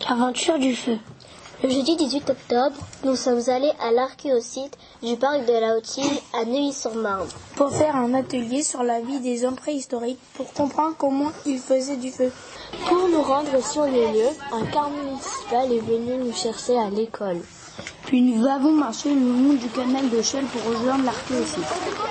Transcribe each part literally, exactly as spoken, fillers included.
Aventure du feu. Le jeudi dix-huit octobre, nous sommes allés à l'archéosite du parc de la Haute-Île à Neuilly-sur-Marne pour faire un atelier sur la vie des hommes préhistoriques pour comprendre comment ils faisaient du feu. Pour nous rendre sur les lieux, un car municipal est venu nous chercher à l'école. Puis nous avons marché le long du canal de Chelles pour rejoindre l'archéosite.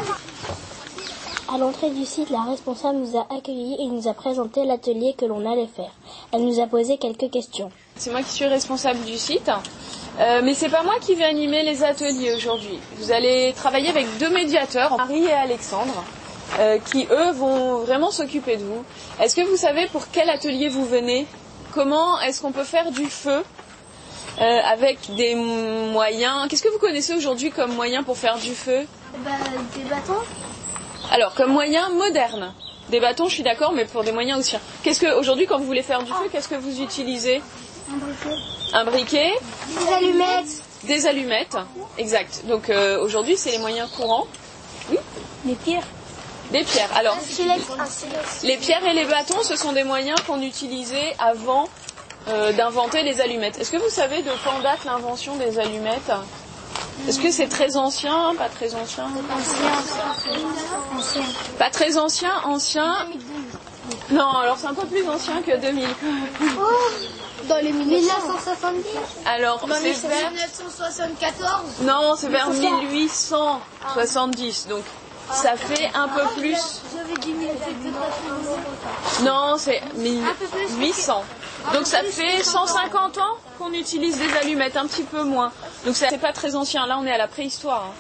À l'entrée du site, la responsable nous a accueillis et nous a présenté l'atelier que l'on allait faire. Elle nous a posé quelques questions. C'est moi qui suis responsable du site, euh, mais c'est pas moi qui vais animer les ateliers aujourd'hui. Vous allez travailler avec deux médiateurs, Marie et Alexandre, euh, qui eux vont vraiment s'occuper de vous. Est-ce que vous savez pour quel atelier vous venez? Comment est-ce qu'on peut faire du feu euh, avec des moyens? Qu'est-ce que vous connaissez aujourd'hui comme moyen pour faire du feu? Bah, des bâtons. Alors, comme moyen moderne. Des bâtons, je suis d'accord, mais pour des moyens aussi. Qu'est-ce que aujourd'hui, quand vous voulez faire du feu, qu'est-ce que vous utilisez? Un briquet. Un briquet. Des allumettes. Des allumettes, exact. Donc euh, aujourd'hui, c'est les moyens courants. Oui. Des pierres. Des pierres. Alors, un silex, un silex. Les pierres et les bâtons, ce sont des moyens qu'on utilisait avant euh, d'inventer les allumettes. Est-ce que vous savez de quand date l'invention des allumettes? Est-ce que c'est très ancien, pas très ancien? Ancien. Ancien. Pas très ancien, ancien. Non, alors c'est un peu plus ancien que deux mille. Oh, dans les mille neuf cent soixante-dix. Alors, c'est vers... mille neuf cent soixante-quatorze. Non, c'est vers mille huit cent soixante-dix. Donc, ça fait un peu plus... J'avais dit mille huit cent. Non, c'est mille huit cents. Donc ça fait cent cinquante ans qu'on utilise des allumettes, un petit peu moins. Donc c'est pas très ancien. Là, on est à la préhistoire.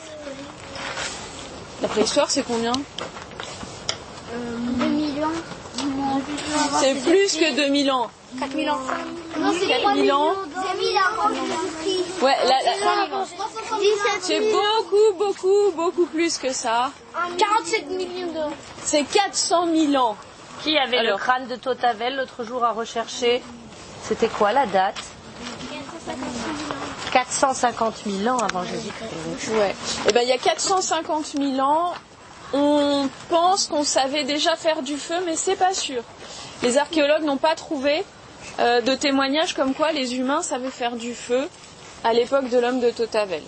La préhistoire, c'est combien? deux mille ans. C'est plus que deux mille ans. quatre mille ans. Non, c'est quatre mille ans. deux mille avant Jésus-Christ. Ouais, là, là, c'est beaucoup, beaucoup, beaucoup plus que ça. quarante-sept millions d'euros. C'est quatre cent mille ans. Qui avait Alors. le crâne de Totavel l'autre jour à rechercher? C'était quoi la date? quatre cent cinquante mille ans avant Jésus-Christ. Ouais. Et ben il y a quatre cent cinquante mille ans, on pense qu'on savait déjà faire du feu, mais c'est pas sûr. Les archéologues n'ont pas trouvé euh, de témoignages comme quoi les humains savaient faire du feu à l'époque de l'homme de Totavel.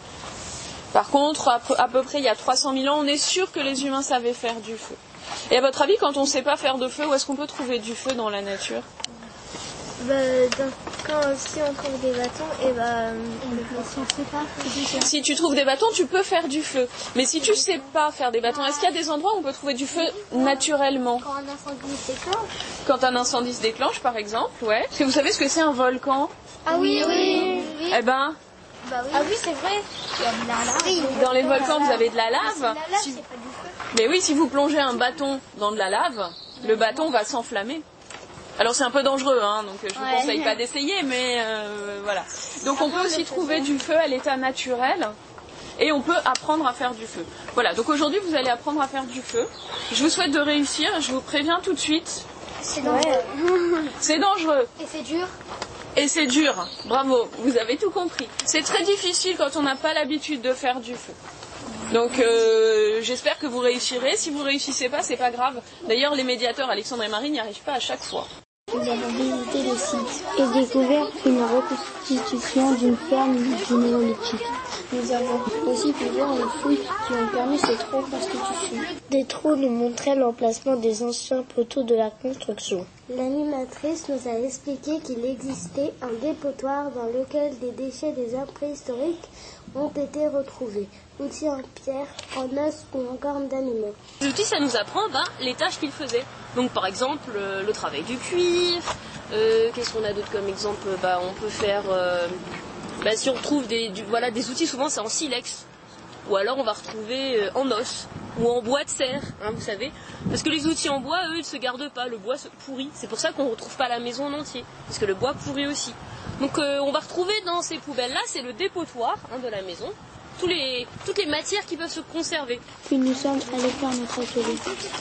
Par contre, à peu, à peu près il y a trois cent mille ans, on est sûr que les humains savaient faire du feu. Et à votre avis, quand on ne sait pas faire de feu, où est-ce qu'on peut trouver du feu dans la nature? Bah, dans, quand si on trouve des bâtons, et bah, si on sait pas. Si tu trouves des bâtons, tu peux faire du feu. Mais si tu sais pas faire des bâtons, est-ce qu'il y a des endroits où on peut trouver du feu naturellement? Quand un incendie se déclenche. Quand un incendie se déclenche, par exemple, ouais. Est-ce que vous savez ce que c'est un volcan? Ah oui, oui, oui. Eh ben. Bah oui. Ah oui, c'est vrai. Il y a de la lave. Dans les volcans, vous avez de la lave. La lave, si... c'est pas du feu. Mais oui, si vous plongez un bâton dans de la lave, le bâton va s'enflammer. Alors c'est un peu dangereux, hein, donc je vous ouais. conseille pas d'essayer, mais euh, voilà. Donc on peut aussi trouver du feu à l'état naturel et on peut apprendre à faire du feu. Voilà, donc aujourd'hui vous allez apprendre à faire du feu. Je vous souhaite de réussir, je vous préviens tout de suite. C'est dangereux. C'est dangereux. Et c'est dur. Et c'est dur, bravo, vous avez tout compris. C'est très difficile quand on n'a pas l'habitude de faire du feu. Donc euh, j'espère que vous réussirez. Si vous réussissez pas, c'est pas grave. D'ailleurs, les médiateurs Alexandre et Marie n'y arrivent pas à chaque fois. Nous avons visité le site et découvert une reconstitution d'une ferme du néolithique. Nous avons aussi pu voir les fouilles qui ont permis cette reconstitution. Des trous nous montraient l'emplacement des anciens poteaux de la construction. L'animatrice nous a expliqué qu'il existait un dépotoir dans lequel des déchets des hommes préhistoriques ont été retrouvés. Outils en pierre, en os ou en cornes d'animaux. Les outils, ça nous apprend ben, les tâches qu'ils faisaient. Donc par exemple, le, le travail du cuir. Euh, qu'est-ce qu'on a d'autre comme exemple? bah, On peut faire... Euh, bah, si on retrouve des, du, voilà, des outils, souvent c'est en silex. Ou alors on va retrouver euh, en os. Ou en bois de serre, hein, vous savez. Parce que les outils en bois, eux, ils ne se gardent pas. Le bois se pourrit. C'est pour ça qu'on ne retrouve pas la maison en entier. Parce que le bois pourrit aussi. Donc euh, on va retrouver dans ces poubelles-là, c'est le dépotoir hein, de la maison. Tous les, toutes les matières qui peuvent se conserver. Puis nous sommes allés faire notre atelier.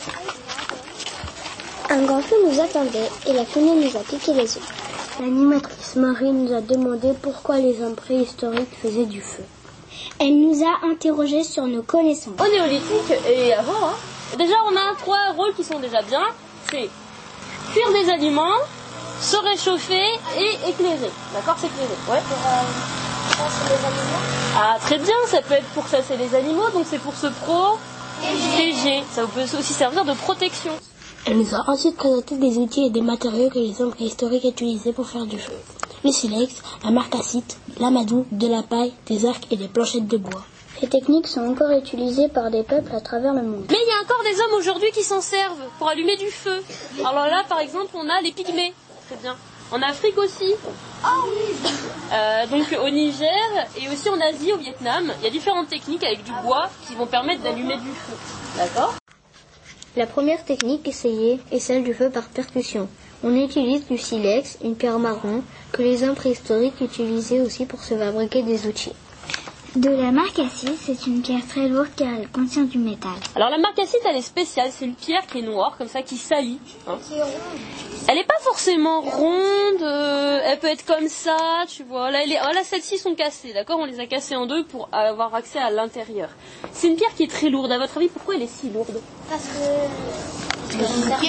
Un grand feu nous attendait et la fumée nous a piqué les yeux. L'animatrice Marie nous a demandé pourquoi les hommes préhistoriques faisaient du feu. Elle nous a interrogés sur nos connaissances. Au néolithique et avant, hein, déjà on a trois rôles qui sont déjà bien. C'est cuire des aliments, se réchauffer et éclairer. D'accord, s'éclairer. Ouais. Pour euh, chasser les animaux. Ah, très bien, ça peut être pour chasser les animaux, donc c'est pour se protéger. Ça peut aussi servir de protection. Elle nous a ensuite présenté des outils et des matériaux que les hommes préhistoriques utilisaient pour faire du feu. Le silex, la marcassite, l'amadou, de la paille, des arcs et des planchettes de bois. Ces techniques sont encore utilisées par des peuples à travers le monde. Mais il y a encore des hommes aujourd'hui qui s'en servent pour allumer du feu. Alors là, par exemple, on a les pygmées. Très bien. En Afrique aussi. Euh, donc au Niger et aussi en Asie, au Vietnam, il y a différentes techniques avec du bois qui vont permettre d'allumer du feu. D'accord ? La première technique essayée est celle du feu par percussion. On utilise du silex, une pierre marron, que les hommes préhistoriques utilisaient aussi pour se fabriquer des outils. De la marcassite, c'est une pierre très lourde car elle contient du métal. Alors la marcassite, elle est spéciale, c'est une pierre qui est noire, comme ça, qui saillit. Hein. Elle n'est pas forcément ronde, euh, elle peut être comme ça, tu vois. Là, elle est, oh, là celles-ci sont cassées, d'accord ? On les a cassées en deux pour avoir accès à l'intérieur. C'est une pierre qui est très lourde. À votre avis, pourquoi elle est si lourde ? Parce que...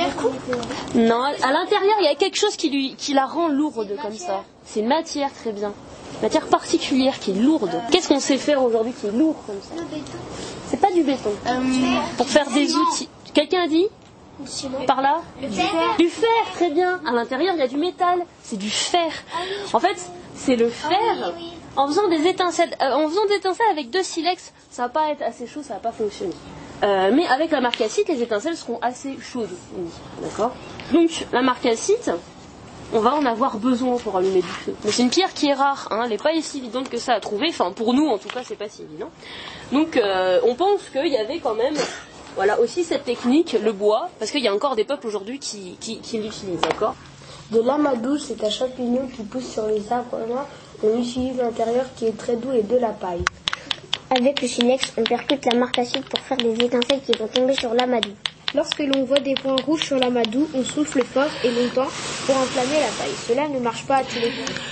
Non, à l'intérieur, il y a quelque chose qui, lui, qui la rend lourde comme ça. C'est une matière, très bien. Une matière particulière qui est lourde. Qu'est-ce qu'on sait faire aujourd'hui qui est lourd comme ça ? Le béton. C'est pas du béton. Euh, Pour faire des outils. Quelqu'un a dit ? Par là ? Le fer. Du fer, très bien. À l'intérieur, il y a du métal. C'est du fer. En fait, c'est le fer. En faisant des étincelles, euh, en faisant des étincelles avec deux silex, ça va pas être assez chaud, ça va pas fonctionner. Euh, mais avec la marcassite, les étincelles seront assez chaudes. D'accord ? Donc, la marcassite, on va en avoir besoin pour allumer du feu. Mais c'est une pierre qui est rare, hein, elle n'est pas si évidente que ça à trouver. Enfin, pour nous, en tout cas, c'est pas si évident. Donc, euh, on pense qu'il y avait quand même, voilà, aussi cette technique, le bois, parce qu'il y a encore des peuples aujourd'hui qui, qui, qui l'utilisent, d'accord ? De l'amadou, c'est un champignon qui pousse sur les arbres noirs. On utilise l'intérieur qui est très doux et de la paille. Avec le silex, on percute la marcassite pour faire des étincelles qui vont tomber sur l'amadou. Lorsque l'on voit des points rouges sur l'amadou, on souffle fort et longtemps pour enflammer la paille. Cela ne marche pas à tous les coups.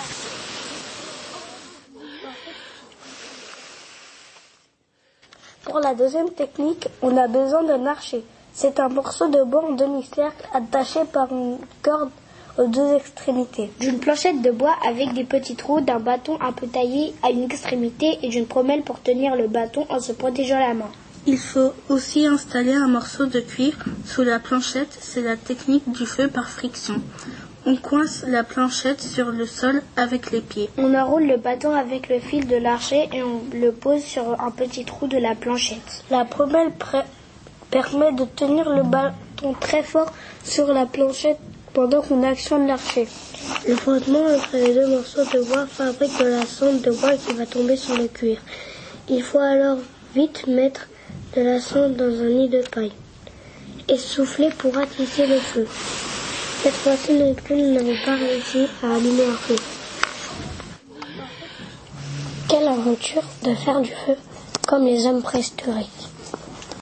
Pour la deuxième technique, on a besoin d'un archer. C'est un morceau de bois en demi-cercle attaché par une corde aux deux extrémités, d'une planchette de bois avec des petits trous, d'un bâton un peu taillé à une extrémité et d'une promelle pour tenir le bâton en se protégeant la main. Il faut aussi installer un morceau de cuivre sous la planchette, c'est la technique du feu par friction. On coince la planchette sur le sol avec les pieds. On enroule le bâton avec le fil de l'archer et on le pose sur un petit trou de la planchette. La promelle pré- permet de tenir le bâton très fort sur la planchette pendant qu'on actionne l'archer. Le frottement entre les deux morceaux de bois fabrique de la cendre de bois qui va tomber sur le cuir. Il faut alors vite mettre de la cendre dans un nid de paille et souffler pour attiser le feu. Cette fois-ci, non plus, nous n'avons pas réussi à allumer un feu. Quelle aventure de faire du feu comme les hommes préhistoriques.